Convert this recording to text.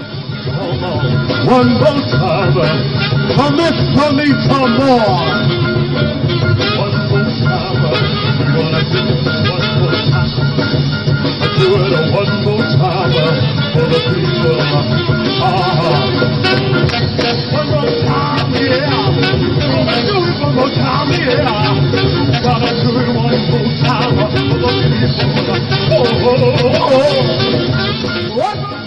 Come on, one more time. Commit for me some more. One more time. We're gonna do it one more time. Do it one more time for the people. One more time, yeah. Gonna do it one more time, yeah. Gotta do it one more time for the people. Oh, oh, oh, oh. What?